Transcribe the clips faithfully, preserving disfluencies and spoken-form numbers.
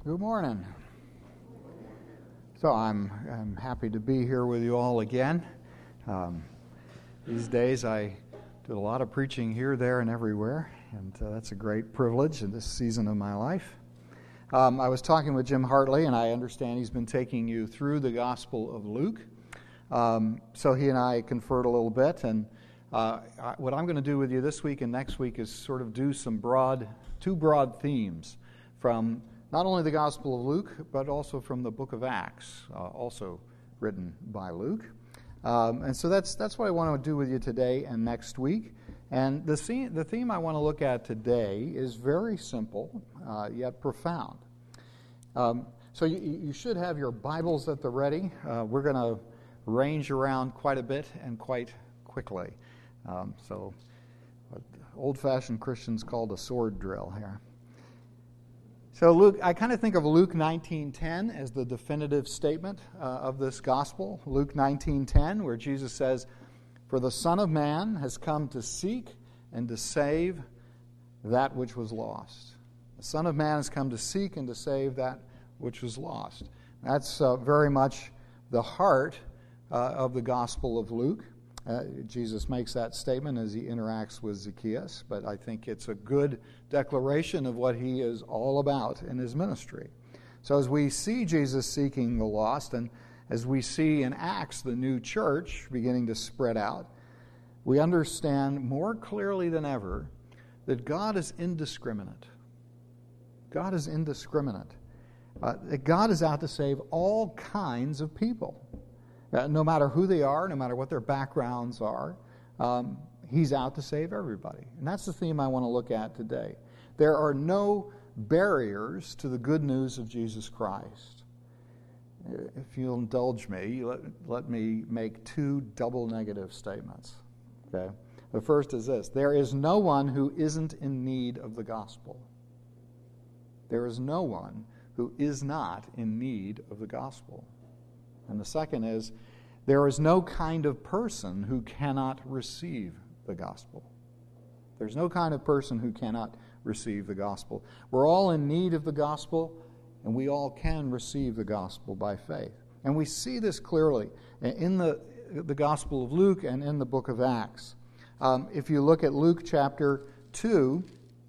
Good morning. So I'm, I'm happy to be here with you all again. Um, these days I do a lot of preaching here, there, and everywhere, and uh, that's a great privilege in this season of my life. Um, I was talking with Jim Hartley, and I understand he's been taking you through the Gospel of Luke. Um, so he and I conferred a little bit, and uh, I, what I'm going to do with you this week and next week is sort of do some broad, two broad themes from not only the Gospel of Luke, but also from the book of Acts, uh, also written by Luke. Um, and so that's that's what I want to do with you today and next week. And the theme, the theme I want to look at today is very simple, uh, yet profound. Um, so you, you should have your Bibles at the ready. Uh, we're going to range around quite a bit and quite quickly. Um, so what old-fashioned Christians called a sword drill here. So Luke, I kind of think of Luke nineteen ten as the definitive statement uh, of this gospel. Luke nineteen ten, where Jesus says, "For the Son of Man has come to seek and to save that which was lost." The Son of Man has come to seek and to save that which was lost. That's uh, very much the heart uh, of the Gospel of Luke. Uh, Jesus makes that statement as he interacts with Zacchaeus, but I think it's a good declaration of what he is all about in his ministry. So as we see Jesus seeking the lost, and as we see in Acts the new church beginning to spread out, we understand more clearly than ever that God is indiscriminate. God is indiscriminate. Uh, that God is out to save all kinds of people. Uh, no matter who they are, no matter what their backgrounds are, um, he's out to save everybody. And that's the theme I want to look at today. There are no barriers to the good news of Jesus Christ. If you'll indulge me, let, let me make two double negative statements. Okay? The first is this: there is no one who isn't in need of the gospel. There is no one who is not in need of the gospel. And the second is, there is no kind of person who cannot receive the gospel. There's no kind of person who cannot receive the gospel. We're all in need of the gospel, and we all can receive the gospel by faith. And we see this clearly in the, the Gospel of Luke and in the book of Acts. Um, if you look at Luke chapter two,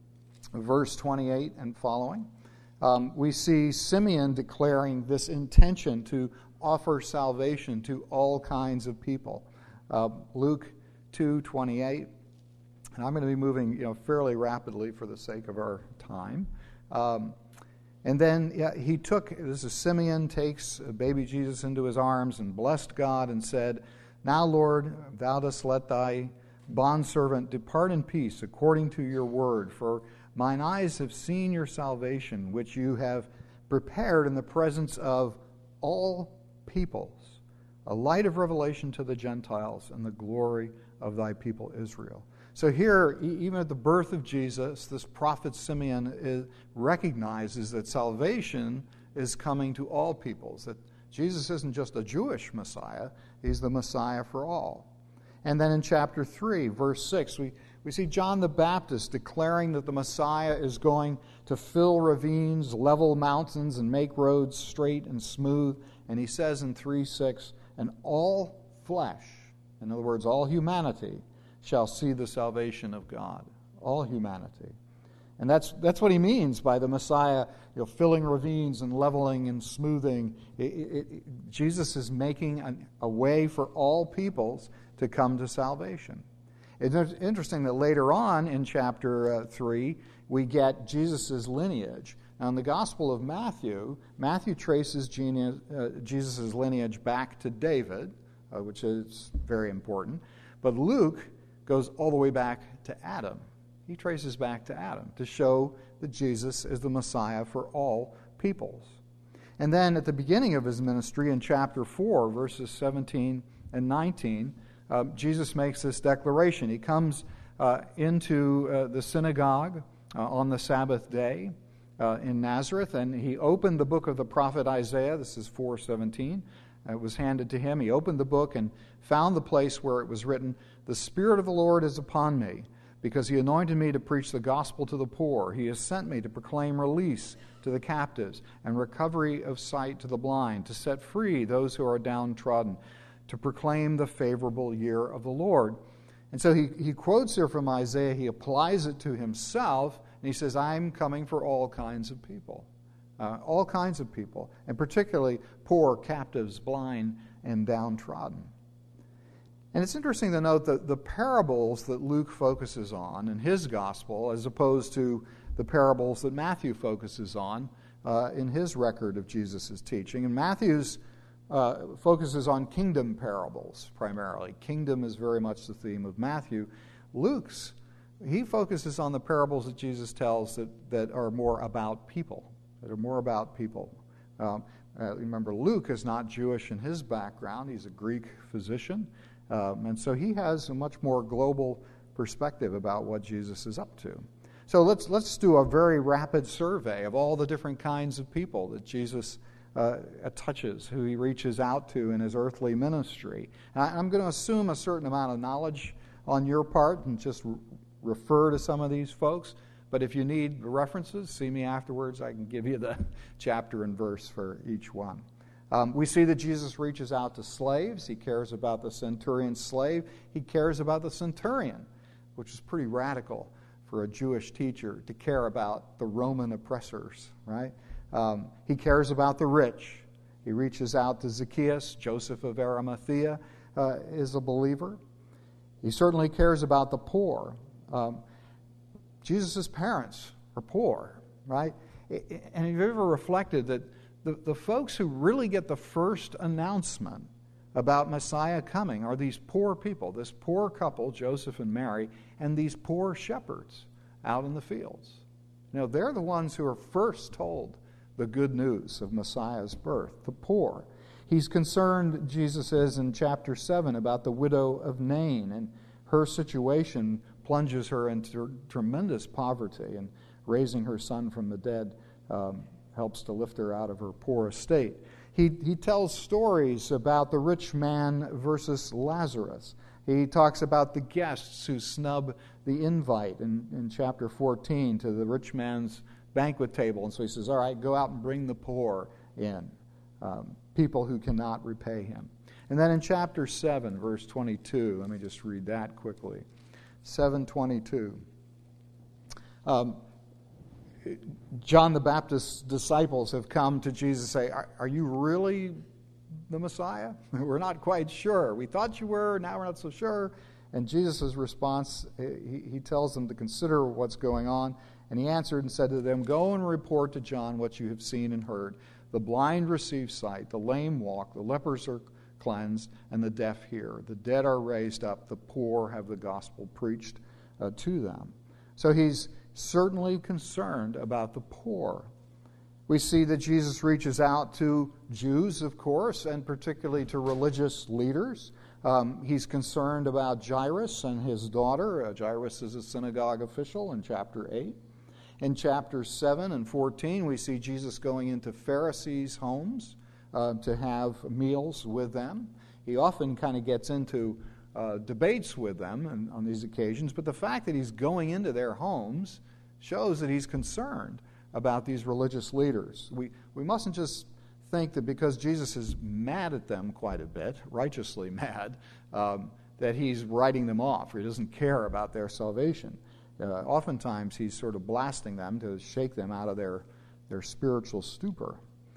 verse twenty-eight and following, um, we see Simeon declaring this intention to offer salvation to all kinds of people. Uh, Luke two twenty-eight, and I'm going to be moving, you know, fairly rapidly for the sake of our time. Um, and then yeah, he took, this is Simeon, takes baby Jesus into his arms and blessed God and said, "Now, Lord, thou dost let thy bondservant depart in peace according to your word, for mine eyes have seen your salvation, which you have prepared in the presence of all peoples, a light of revelation to the Gentiles and the glory of thy people Israel." So here, even at the birth of Jesus, this prophet Simeon is, recognizes that salvation is coming to all peoples, that Jesus isn't just a Jewish Messiah, he's the Messiah for all. And then in chapter three, verse six, we, we see John the Baptist declaring that the Messiah is going to fill ravines, level mountains, and make roads straight and smooth. And he says in three six, "And all flesh," in other words, all humanity, "shall see the salvation of God." All humanity. And that's that's what he means by the Messiah, you know, filling ravines and leveling and smoothing. It, it, it, Jesus is making an, a way for all peoples to come to salvation. It's interesting that later on in chapter uh, three, we get Jesus' lineage. Now, in the Gospel of Matthew, Matthew traces gene- uh, Jesus' lineage back to David, uh, which is very important. But Luke goes all the way back to Adam. He traces back to Adam to show that Jesus is the Messiah for all peoples. And then at the beginning of his ministry in chapter four, verses seventeen and nineteen, uh, Jesus makes this declaration. He comes uh, into uh, the synagogue uh, on the Sabbath day uh, in Nazareth, and he opened the book of the prophet Isaiah. This is four seventeen. It was handed to him. He opened the book and found the place where it was written, "The Spirit of the Lord is upon me, because he anointed me to preach the gospel to the poor. He has sent me to proclaim release to the captives and recovery of sight to the blind, to set free those who are downtrodden, to proclaim the favorable year of the Lord." And so he, he quotes here from Isaiah. He applies it to himself, and he says, "I'm coming for all kinds of people." Uh, all kinds of people, and particularly poor, captives, blind, and downtrodden. And it's interesting to note that the parables that Luke focuses on in his gospel, as opposed to the parables that Matthew focuses on uh, in his record of Jesus' teaching. And Matthew's uh, focuses on kingdom parables primarily. Kingdom is very much the theme of Matthew. Luke's, he focuses on the parables that Jesus tells that, that are more about people. that are more about people. Um, uh, remember, Luke is not Jewish in his background. He's a Greek physician. Um, and so he has a much more global perspective about what Jesus is up to. So let's let's do a very rapid survey of all the different kinds of people that Jesus uh, touches, who he reaches out to in his earthly ministry. And I, I'm going to assume a certain amount of knowledge on your part and just re- refer to some of these folks. But if you need references, see me afterwards. I can give you the chapter and verse for each one. Um, we see that Jesus reaches out to slaves. He cares about the centurion's slave. He cares about the centurion, which is pretty radical for a Jewish teacher to care about the Roman oppressors, right? Um, he cares about the rich. He reaches out to Zacchaeus. Joseph of Arimathea uh, is a believer. He certainly cares about the poor. Um, Jesus' parents are poor, right? And have you ever reflected that the, the folks who really get the first announcement about Messiah coming are these poor people, this poor couple, Joseph and Mary, and these poor shepherds out in the fields. You know, they're the ones who are first told the good news of Messiah's birth, the poor. He's concerned, Jesus is in chapter seven, about the widow of Nain, and her situation plunges her into tremendous poverty, and raising her son from the dead um, helps to lift her out of her poor estate. He, he tells stories about the rich man versus Lazarus. He talks about the guests who snub the invite in, in chapter fourteen to the rich man's banquet table. And so he says, all right, go out and bring the poor in, um, people who cannot repay him. And then in chapter seven, verse twenty-two, let me just read that quickly. seven twenty-two. Um, John the Baptist's disciples have come to Jesus and say, are, are you really the Messiah? We're not quite sure. We thought you were, now we're not so sure. And Jesus' response, he, he tells them to consider what's going on. And he answered and said to them, go and report to John what you have seen and heard. The blind receive sight, the lame walk, the lepers are cleansed, and the deaf hear. The dead are raised up, the poor have the gospel preached uh, to them. So he's certainly concerned about the poor. We see that Jesus reaches out to Jews, of course, and particularly to religious leaders. Um, he's concerned about Jairus and his daughter. Uh, Jairus is a synagogue official in chapter eight. In chapters seven and fourteen, we see Jesus going into Pharisees' homes uh, to have meals with them. He often kind of gets into uh, debates with them and, on these occasions, but the fact that he's going into their homes shows that he's concerned about these religious leaders. We, we mustn't just think that because Jesus is mad at them quite a bit, righteously mad, um, that he's writing them off, or he doesn't care about their salvation. Uh, oftentimes he's sort of blasting them to shake them out of their, their spiritual stupor.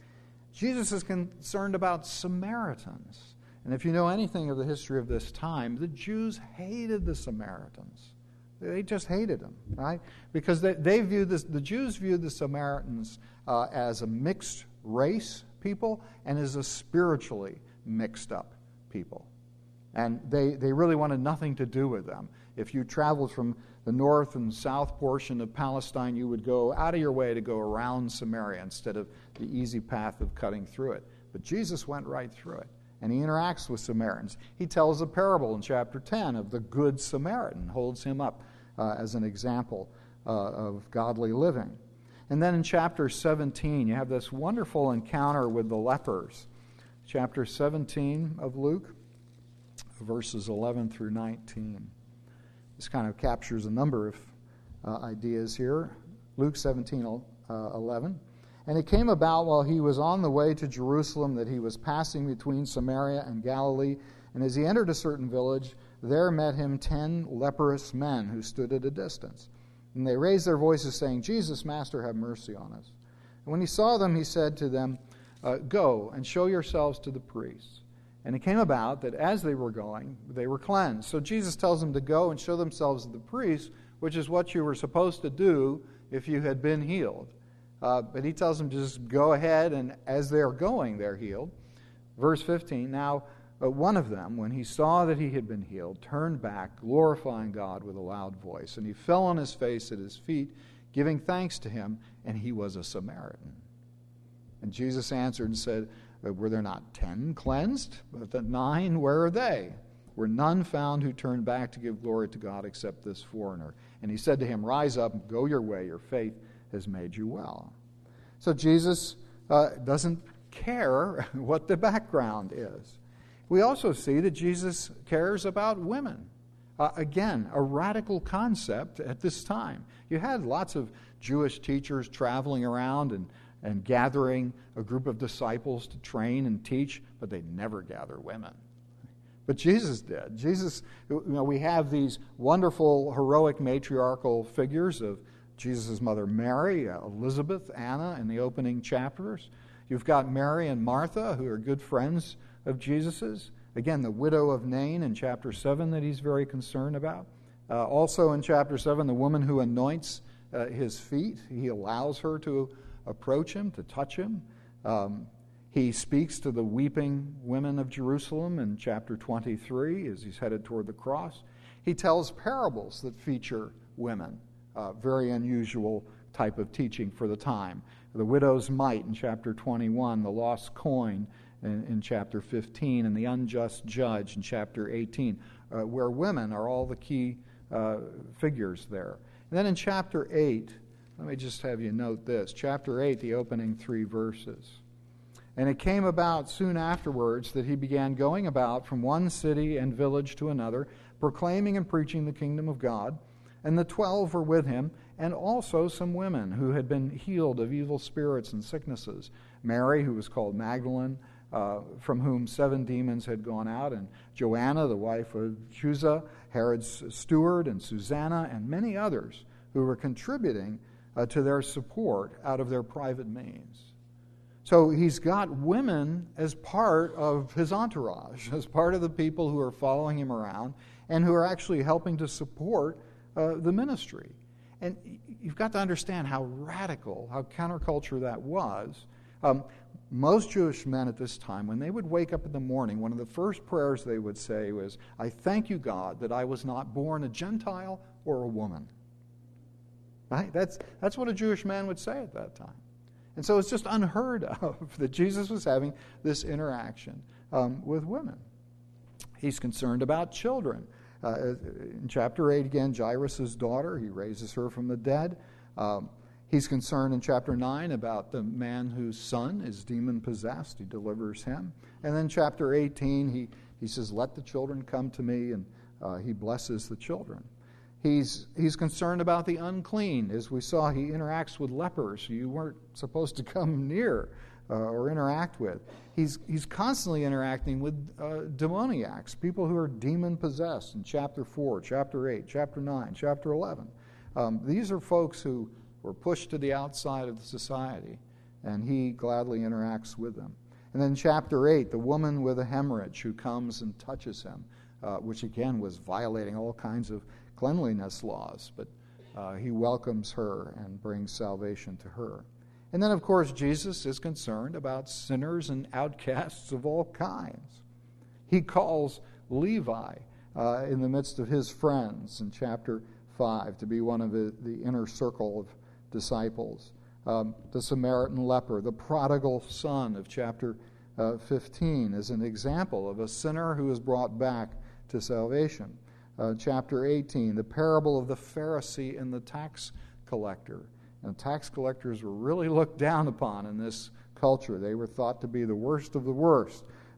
Jesus is concerned about Samaritans. And if you know anything of the history of this time, the Jews hated the Samaritans. They just hated them, right? Because they, they viewed this, the Jews viewed the Samaritans uh, as a mixed race people and as a spiritually mixed up people. And they, they really wanted nothing to do with them. If you traveled from the north and south portion of Palestine, you would go out of your way to go around Samaria instead of the easy path of cutting through it. But Jesus went right through it, and he interacts with Samaritans. He tells a parable in chapter ten of the Good Samaritan, holds him up uh, as an example uh, of godly living. And then in chapter seventeen, you have this wonderful encounter with the lepers. Chapter seventeen of Luke, verses eleven through nineteen. This kind of captures a number of uh, ideas here. Luke seventeen eleven. And it came about while he was on the way to Jerusalem that he was passing between Samaria and Galilee. And as he entered a certain village, there met him ten leprous men who stood at a distance. And they raised their voices, saying, Jesus, Master, have mercy on us. And when he saw them, he said to them, uh, Go and show yourselves to the priests. And it came about that as they were going, they were cleansed. So Jesus tells them to go and show themselves to the priests, which is what you were supposed to do if you had been healed. Uh, but he tells them to just go ahead, and as they're going, they're healed. Verse fifteen, Now uh, one of them, when he saw that he had been healed, turned back, glorifying God with a loud voice. And he fell on his face at his feet, giving thanks to him, and he was a Samaritan. And Jesus answered and said, Were there not ten cleansed? But the nine, where are they? Were none found who turned back to give glory to God except this foreigner? And he said to him, Rise up, go your way, your faith has made you well. So Jesus uh, doesn't care what the background is. We also see that Jesus cares about women. Uh, again, a radical concept at this time. You had lots of Jewish teachers traveling around and, and gathering a group of disciples to train and teach, but they never gather women. But Jesus did. Jesus, you know, we have these wonderful, heroic matriarchal figures of Jesus' mother Mary, uh, Elizabeth, Anna in the opening chapters. You've got Mary and Martha, who are good friends of Jesus's. Again, the widow of Nain in chapter seven that he's very concerned about. Uh, also in chapter seven, the woman who anoints uh, his feet. He allows her to approach him, to touch him. Um, he speaks to the weeping women of Jerusalem in chapter twenty-three as he's headed toward the cross. He tells parables that feature women. Uh, very unusual type of teaching for the time. The widow's mite in chapter twenty-one, the lost coin in, in chapter fifteen, and the unjust judge in chapter eighteen, uh, where women are all the key uh, figures there. And then in chapter eight, let me just have you note this. Chapter eight, the opening three verses. And it came about soon afterwards that he began going about from one city and village to another, proclaiming and preaching the kingdom of God. And the twelve were with him, and also some women who had been healed of evil spirits and sicknesses. Mary, who was called Magdalene, uh, from whom seven demons had gone out, and Joanna, the wife of Chuza, Herod's steward, and Susanna, and many others who were contributing uh, to their support out of their private means. So he's got women as part of his entourage, as part of the people who are following him around, and who are actually helping to support Uh, the ministry. And you've got to understand how radical, how counterculture that was. Um, most Jewish men at this time, when they would wake up in the morning, one of the first prayers they would say was, I thank you, God, that I was not born a Gentile or a woman. Right? That's, that's what a Jewish man would say at that time. And so it's just unheard of that Jesus was having this interaction um, with women. He's concerned about children. Uh, in chapter eight, again, Jairus' daughter, he raises her from the dead. Um, he's concerned in chapter nine about the man whose son is demon-possessed. He delivers him. And then chapter eighteen, he, he says, let the children come to me, and uh, he blesses the children. He's, he's concerned about the unclean. As we saw, he interacts with lepers who you weren't supposed to come near uh, or interact with. He's, he's constantly interacting with uh, demoniacs, people who are demon-possessed in chapter four, chapter eight, chapter nine, chapter eleven. Um, these are folks who were pushed to the outside of the society, and he gladly interacts with them. And then chapter eight, the woman with a hemorrhage who comes and touches him, uh, which again was violating all kinds of cleanliness laws, but uh, he welcomes her and brings salvation to her. And then, of course, Jesus is concerned about sinners and outcasts of all kinds. He calls Levi uh, in the midst of his friends in chapter five to be one of the, the inner circle of disciples. Um, the Samaritan leper, the prodigal son of chapter uh, fifteen, is an example of a sinner who is brought back to salvation. Uh, chapter eighteen, the parable of the Pharisee and the tax collector. And tax collectors were really looked down upon in this culture. They were thought to be the worst of the worst.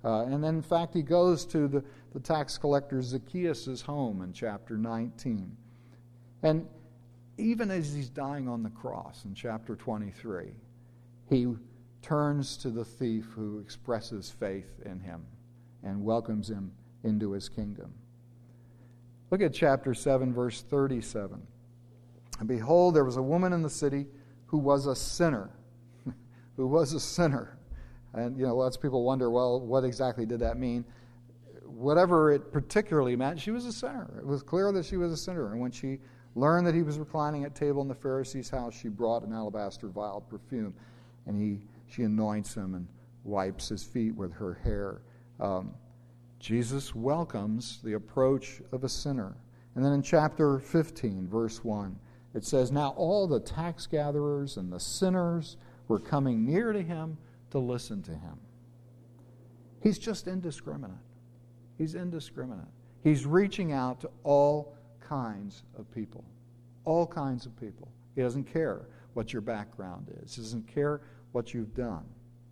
Uh, and then, in fact, he goes to the, the tax collector Zacchaeus' home in chapter nineteen. And even as he's dying on the cross in chapter twenty-three, he turns to the thief who expresses faith in him and welcomes him into his kingdom. Look at chapter seven, verse thirty-seven. And behold, there was a woman in the city who was a sinner. who was a sinner. And, you know, lots of people wonder, well, what exactly did that mean? Whatever it particularly meant, she was a sinner. It was clear that she was a sinner. And when she learned that he was reclining at table in the Pharisee's house, she brought an alabaster vial of perfume. And he, she anoints him and wipes his feet with her hair. Um, Jesus welcomes the approach of a sinner. And then in chapter fifteen, verse one, it says, now all the tax gatherers and the sinners were coming near to him to listen to him. He's just indiscriminate. He's indiscriminate. He's reaching out to all kinds of people. All kinds of people. He doesn't care what your background is. He doesn't care what you've done.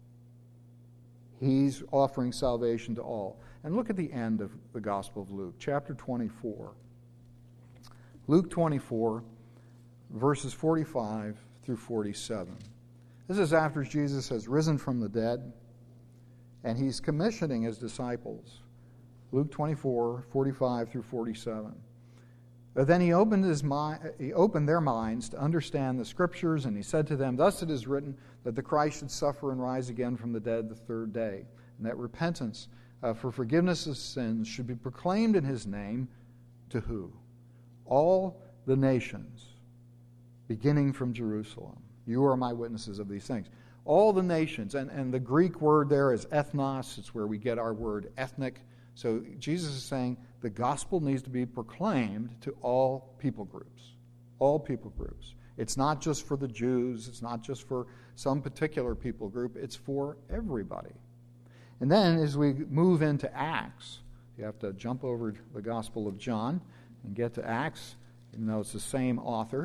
He's offering salvation to all. And look at the end of the Gospel of Luke, chapter twenty-four. Luke twenty-four, verses forty-five through forty-seven. This is after Jesus has risen from the dead, and he's commissioning his disciples. Luke twenty-four, forty-five through forty-seven. But then he opened his mind, he opened their minds to understand the Scriptures, and he said to them, thus it is written that the Christ should suffer and rise again from the dead the third day, and that repentance uh, for forgiveness of sins should be proclaimed in his name to who? All the nations, beginning from Jerusalem. You are my witnesses of these things. All the nations, and, and the Greek word there is ethnos. It's where we get our word ethnic. So Jesus is saying the gospel needs to be proclaimed to all people groups. All people groups. It's not just for the Jews. It's not just for some particular people group. It's for everybody. And then as we move into Acts, you have to jump over the Gospel of John and get to Acts, even though it's the same author.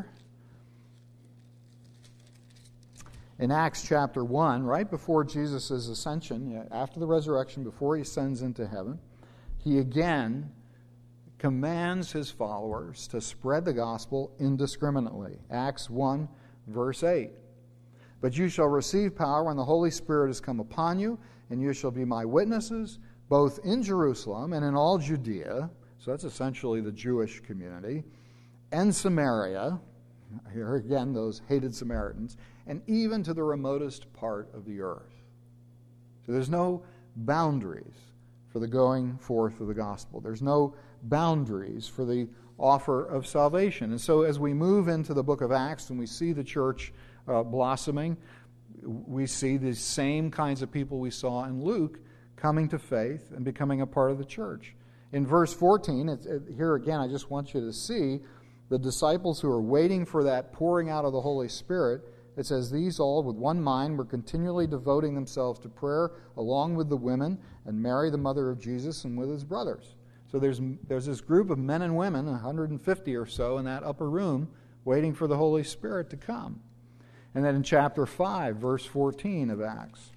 In Acts chapter one, right before Jesus' ascension, after the resurrection, before he ascends into heaven, he again commands his followers to spread the gospel indiscriminately. Acts one, verse eight. But you shall receive power when the Holy Spirit has come upon you, and you shall be my witnesses, both in Jerusalem and in all Judea, so that's essentially the Jewish community, and Samaria, here again, those hated Samaritans, and even to the remotest part of the earth. So there's no boundaries for the going forth of the gospel. There's no boundaries for the offer of salvation. And so as we move into the book of Acts and we see the church uh, blossoming, we see the same kinds of people we saw in Luke coming to faith and becoming a part of the church. In verse fourteen, it, it, here again, I just want you to see the disciples who are waiting for that pouring out of the Holy Spirit. It says, these all with one mind were continually devoting themselves to prayer along with the women and Mary, the mother of Jesus, and with his brothers. So there's, there's this group of men and women, one hundred fifty or so, in that upper room waiting for the Holy Spirit to come. And then in chapter five, verse fourteen of Acts,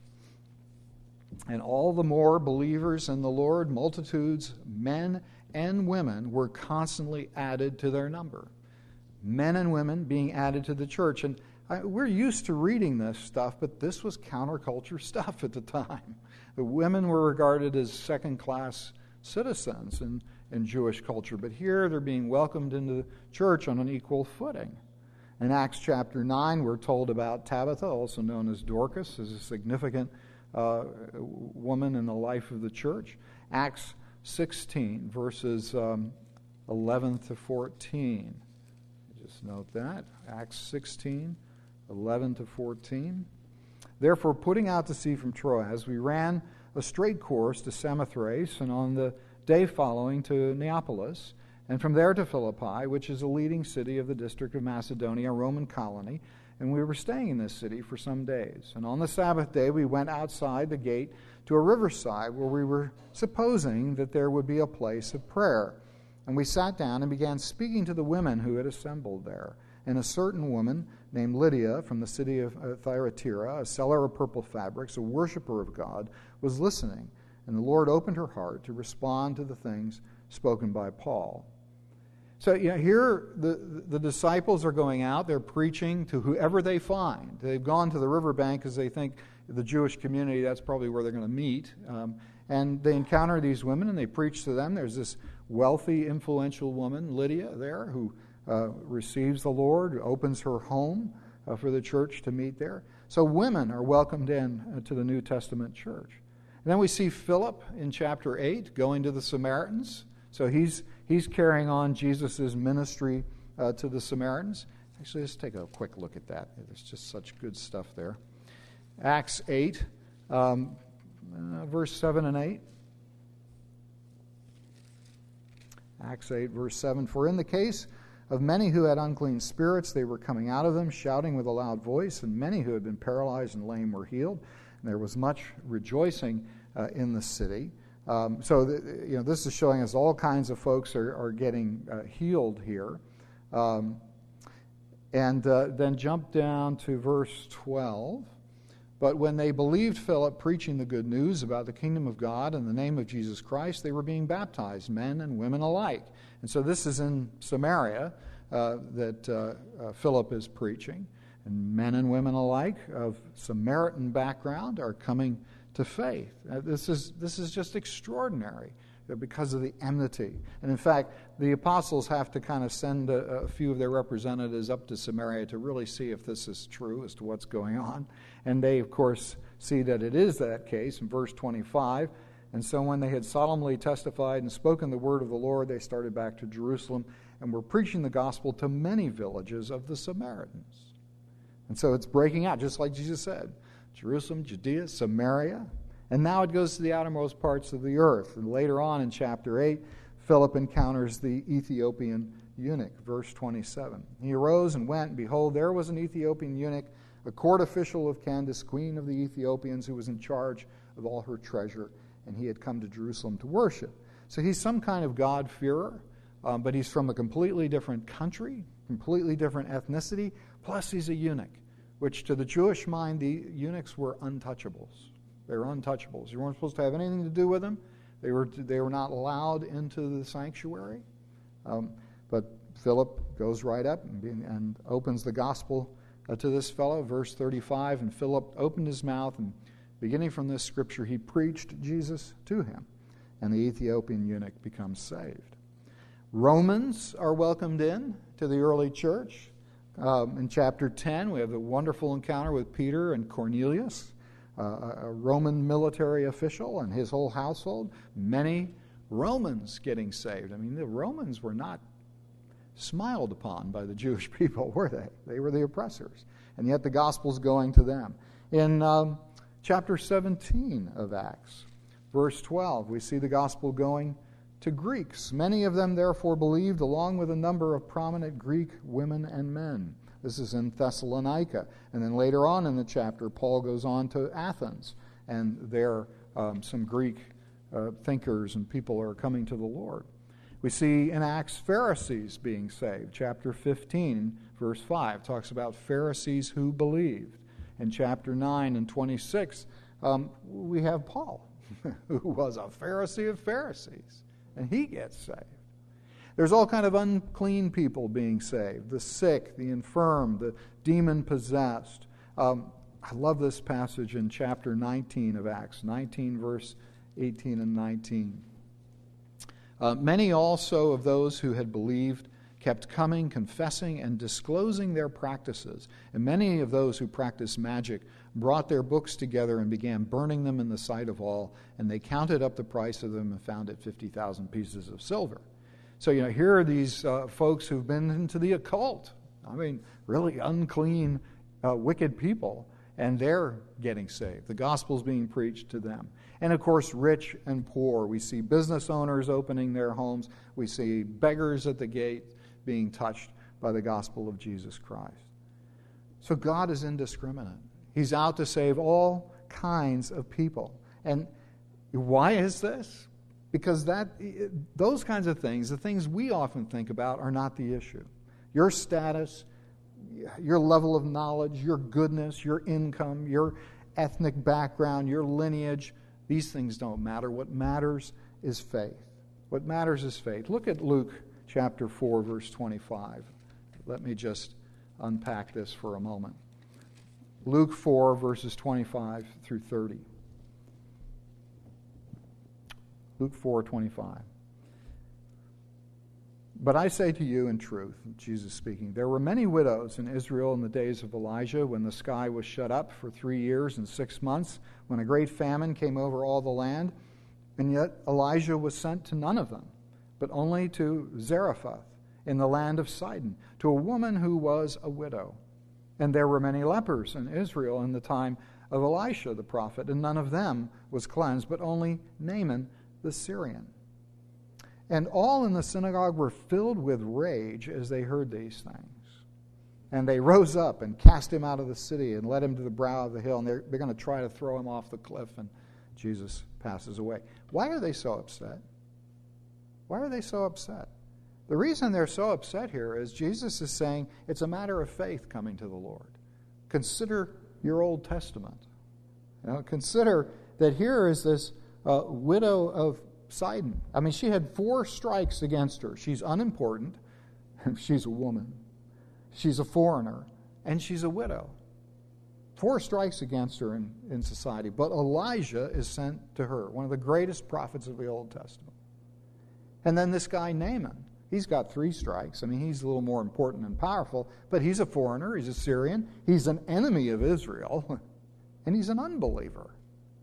and all the more believers in the Lord, multitudes, men and women, were constantly added to their number. Men and women being added to the church. And I, we're used to reading this stuff, but this was counterculture stuff at the time. The women were regarded as second-class citizens in, in Jewish culture, but here they're being welcomed into the church on an equal footing. In Acts chapter nine, we're told about Tabitha, also known as Dorcas, as a significant uh, woman in the life of the church. Acts sixteen, verses um, eleven to fourteen. Just note that. Acts sixteen, eleven to fourteen. Therefore, putting out to sea from Troas, we ran a straight course to Samothrace, and on the day following to Neapolis, and from there to Philippi, which is a leading city of the district of Macedonia, a Roman colony. And we were staying in this city for some days. And on the Sabbath day, we went outside the gate to a riverside where we were supposing that there would be a place of prayer. And we sat down and began speaking to the women who had assembled there. And a certain woman named Lydia from the city of Thyatira, a seller of purple fabrics, a worshiper of God, was listening. And the Lord opened her heart to respond to the things spoken by Paul. So you know, here the, the disciples are going out. They're preaching to whoever they find. They've gone to the riverbank because they think the Jewish community, that's probably where they're going to meet. Um, and they encounter these women and they preach to them. There's this wealthy, influential woman, Lydia, there, who uh, receives the Lord, opens her home uh, for the church to meet there. So women are welcomed in uh, to the New Testament church. And then we see Philip in chapter eight going to the Samaritans. So he's he's carrying on Jesus' ministry uh, to the Samaritans. Actually, let's take a quick look at that. There's just such good stuff there. Acts eight, um, uh, verse seven and eight. Acts eight, verse seven. For in the case of many who had unclean spirits, they were coming out of them, shouting with a loud voice, and many who had been paralyzed and lame were healed. And there was much rejoicing uh, in the city. Um, so, the, you know, this is showing us all kinds of folks are, are getting uh, healed here. Um, and uh, then jump down to verse twelve. But when they believed Philip preaching the good news about the kingdom of God in the name of Jesus Christ, they were being baptized, men and women alike. And so this is in Samaria uh, that uh, uh, Philip is preaching. And men and women alike of Samaritan background are coming to faith. Uh, this is this is just extraordinary because of the enmity. And in fact, the apostles have to kind of send a, a few of their representatives up to Samaria to really see if this is true as to what's going on. And they, of course, see that it is that case in verse twenty-five. And so when they had solemnly testified and spoken the word of the Lord, they started back to Jerusalem and were preaching the gospel to many villages of the Samaritans. And so it's breaking out, just like Jesus said. Jerusalem, Judea, Samaria. And now it goes to the outermost parts of the earth. And later on in chapter eight, Philip encounters the Ethiopian eunuch, verse twenty-seven. He arose and went, and behold, there was an Ethiopian eunuch, a court official of Candace, queen of the Ethiopians, who was in charge of all her treasure, and he had come to Jerusalem to worship. So he's some kind of God-fearer, um, but he's from a completely different country, completely different ethnicity, plus he's a eunuch, which to the Jewish mind, the eunuchs were untouchables. They were untouchables. You weren't supposed to have anything to do with them. They were they were not allowed into the sanctuary. Um, but Philip goes right up and, and opens the gospel uh, to this fellow. Verse thirty-five, and Philip opened his mouth, and beginning from this scripture, he preached Jesus to him. And the Ethiopian eunuch becomes saved. Romans are welcomed in to the early church. Um, in chapter ten, we have the wonderful encounter with Peter and Cornelius, uh, a Roman military official and his whole household. Many Romans getting saved. I mean, the Romans were not smiled upon by the Jewish people, were they? They were the oppressors. And yet the gospel's going to them. In um, chapter seventeen of Acts, verse twelve, we see the gospel going to Greeks. Many of them therefore believed, along with a number of prominent Greek women and men. This is in Thessalonica. And then later on in the chapter, Paul goes on to Athens, and there um, some Greek uh, thinkers and people are coming to the Lord. We see in Acts Pharisees being saved. Chapter fifteen, verse five, talks about Pharisees who believed. In chapter nine and twenty-six, um, we have Paul, who was a Pharisee of Pharisees, and he gets saved. There's all kind of unclean people being saved, the sick, the infirm, the demon-possessed. Um, I love this passage in chapter nineteen of Acts, nineteen, verse eighteen and nineteen. Uh, many also of those who had believed kept coming, confessing, and disclosing their practices. And many of those who practiced magic brought their books together and began burning them in the sight of all, and they counted up the price of them and found it fifty thousand pieces of silver. So, you know, here are these uh, folks who've been into the occult. I mean, really unclean, uh, wicked people, and they're getting saved. The gospel's being preached to them. And, of course, rich and poor. We see business owners opening their homes. We see beggars at the gate being touched by the gospel of Jesus Christ. So God is indiscriminate. He's out to save all kinds of people. And why is this? Because that those kinds of things, the things we often think about, are not the issue. Your status, your level of knowledge, your goodness, your income, your ethnic background, your lineage, These things don't matter. What matters is faith. What matters is faith. Look at Luke chapter four, verse twenty-five. Let me just unpack this for a moment. Luke four, verses twenty-five through thirty. Luke four, twenty-five. But I say to you in truth, Jesus speaking, there were many widows in Israel in the days of Elijah when the sky was shut up for three years and six months, when a great famine came over all the land, and yet Elijah was sent to none of them, but only to Zarephath in the land of Sidon, to a woman who was a widow. And there were many lepers in Israel in the time of Elisha the prophet, and none of them was cleansed, but only Naaman the Syrian. And all in the synagogue were filled with rage as they heard these things. And they rose up and cast him out of the city and led him to the brow of the hill. And they're, they're going to try to throw him off the cliff, and Jesus passes away. Why are they so upset? Why are they so upset? The reason they're so upset here is Jesus is saying it's a matter of faith coming to the Lord. Consider your Old Testament. You know, consider that here is this uh, widow of Sidon. I mean, she had four strikes against her. She's unimportant. She's a woman. She's a foreigner. And she's a widow. Four strikes against her in, in society. But Elijah is sent to her, one of the greatest prophets of the Old Testament. And then this guy, Naaman, he's got three strikes. I mean, he's a little more important and powerful, but he's a foreigner. He's a Syrian. He's an enemy of Israel. And he's an unbeliever.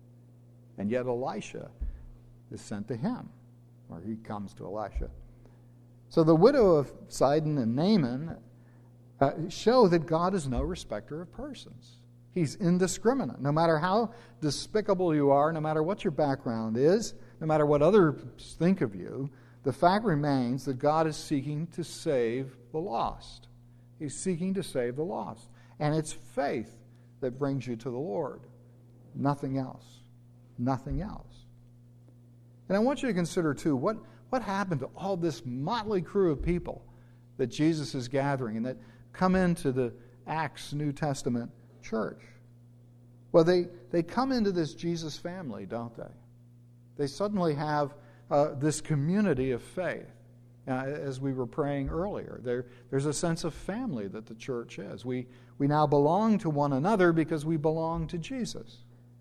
And yet Elisha is sent to him, or he comes to Elisha. So the widow of Sidon and Naaman uh, show that God is no respecter of persons. He's indiscriminate. No matter how despicable you are, no matter what your background is, no matter what others think of you, the fact remains that God is seeking to save the lost. He's seeking to save the lost. And it's faith that brings you to the Lord. Nothing else. Nothing else. And I want you to consider, too, what, what happened to all this motley crew of people that Jesus is gathering and that come into the Acts New Testament church. Well, they, they come into this Jesus family, don't they? They suddenly have uh, this community of faith. Uh, as we were praying earlier, there, there's a sense of family that the church is. We, we now belong to one another because we belong to Jesus.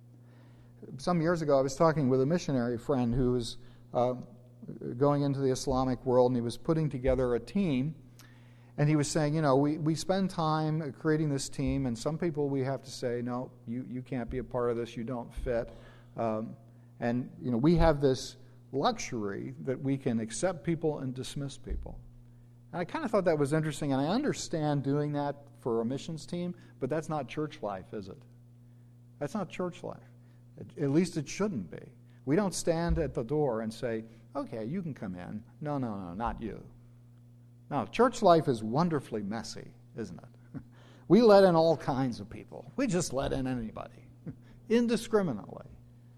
Some years ago, I was talking with a missionary friend who was uh, going into the Islamic world, and he was putting together a team. And he was saying, you know, we, we spend time creating this team, and some people we have to say, no, you, you can't be a part of this, you don't fit. Um, and, you know, we have this luxury that we can accept people and dismiss people. And I kind of thought that was interesting, and I understand doing that for a missions team, but that's not church life, is it? That's not church life. At least it shouldn't be. We don't stand at the door and say, okay, you can come in. No, no, no, not you. No, church life is wonderfully messy, isn't it? We let in all kinds of people. We just let in anybody, indiscriminately.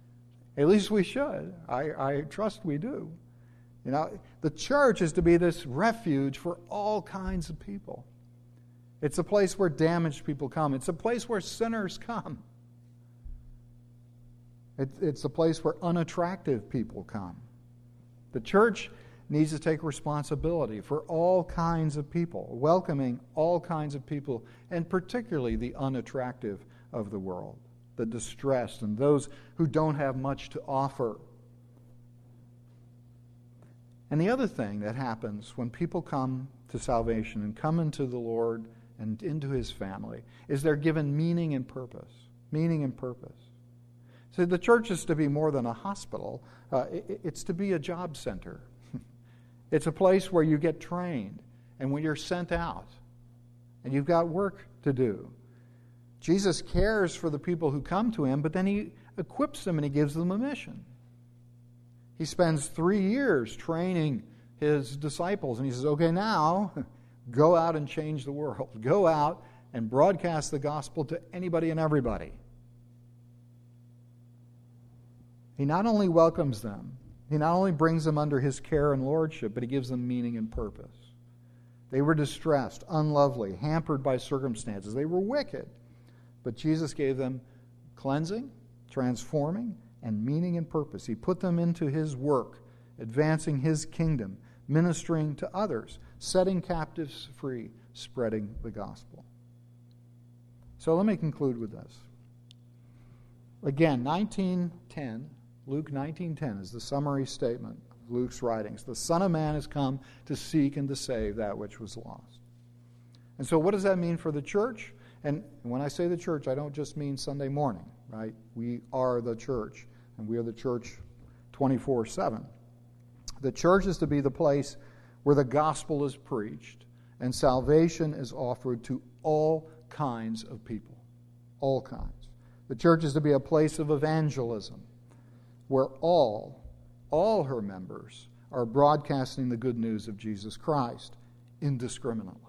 At least we should. I, I trust we do. You know, the church is to be this refuge for all kinds of people. It's a place where damaged people come. It's a place where sinners come. It's a place where unattractive people come. The church needs to take responsibility for all kinds of people, welcoming all kinds of people, and particularly the unattractive of the world, the distressed, and those who don't have much to offer. And the other thing that happens when people come to salvation and come into the Lord and into His family is they're given meaning and purpose. Meaning and purpose. So the church is to be more than a hospital. Uh, it, it's to be a job center. It's a place where you get trained, and when you're sent out, and you've got work to do. Jesus cares for the people who come to Him, but then He equips them and He gives them a mission. He spends three years training His disciples, and He says, okay, now go out and change the world. Go out and broadcast the gospel to anybody and everybody. He not only welcomes them, He not only brings them under His care and lordship, but He gives them meaning and purpose. They were distressed, unlovely, hampered by circumstances. They were wicked. But Jesus gave them cleansing, transforming, and meaning and purpose. He put them into His work, advancing His kingdom, ministering to others, setting captives free, spreading the gospel. So let me conclude with this. Again, nineteen ten, Luke nineteen ten is the summary statement of Luke's writings. The Son of Man has come to seek and to save that which was lost. And so what does that mean for the church? And when I say the church, I don't just mean Sunday morning, right? We are the church, and we are the church twenty-four seven. The church is to be the place where the gospel is preached and salvation is offered to all kinds of people. All kinds. The church is to be a place of evangelism where all, all her members are broadcasting the good news of Jesus Christ indiscriminately.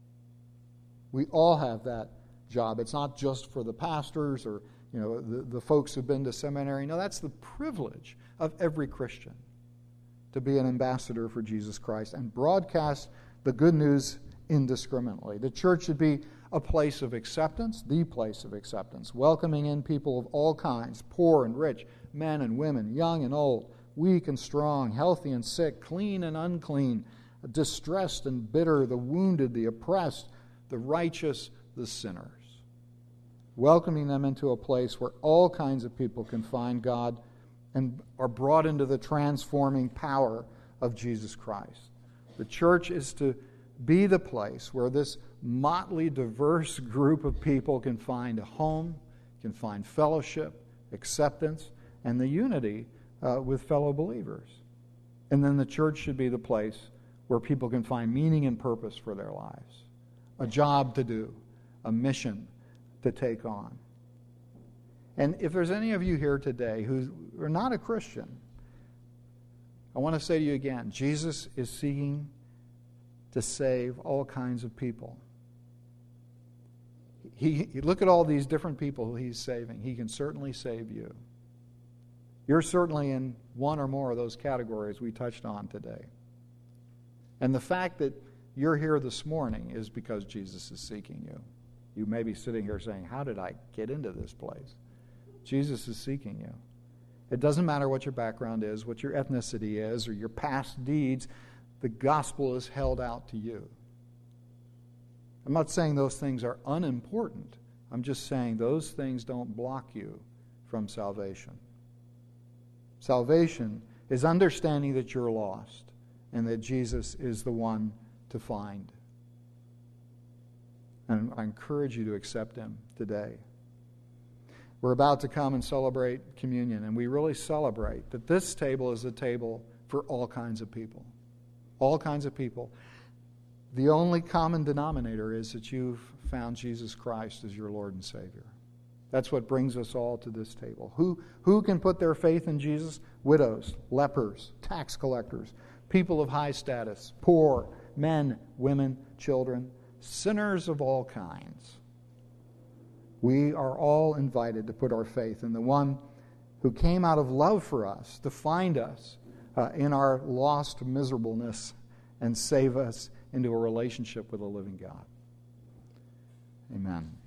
We all have that job. It's not just for the pastors or you know the, the folks who've been to seminary. No, that's the privilege of every Christian, to be an ambassador for Jesus Christ and broadcast the good news indiscriminately. The church should be a place of acceptance, the place of acceptance, welcoming in people of all kinds, poor and rich, men and women, young and old, weak and strong, healthy and sick, clean and unclean, distressed and bitter, the wounded, the oppressed, the righteous, the sinners. Welcoming them into a place where all kinds of people can find God and are brought into the transforming power of Jesus Christ. The church is to be the place where this motley, diverse group of people can find a home, can find fellowship, acceptance, and the unity uh, with fellow believers. And then the church should be the place where people can find meaning and purpose for their lives, a job to do, a mission to take on. And if there's any of you here today who are not a Christian, I want to say to you again, Jesus is seeking to save all kinds of people. He, he look at all these different people who He's saving. He can certainly save you. You're certainly in one or more of those categories we touched on today. And the fact that you're here this morning is because Jesus is seeking you. You may be sitting here saying, how did I get into this place? Jesus is seeking you. It doesn't matter what your background is, what your ethnicity is, or your past deeds. The gospel is held out to you. I'm not saying those things are unimportant. I'm just saying those things don't block you from salvation. Salvation is understanding that you're lost and that Jesus is the one to find. And I encourage you to accept Him today. We're about to come and celebrate communion, and we really celebrate that this table is a table for all kinds of people. All kinds of people. The only common denominator is that you've found Jesus Christ as your Lord and Savior. That's what brings us all to this table. Who, who can put their faith in Jesus? Widows, lepers, tax collectors, people of high status, poor, men, women, children, sinners of all kinds. We are all invited to put our faith in the one who came out of love for us to find us uh, in our lost miserableness and save us into a relationship with a living God. Amen.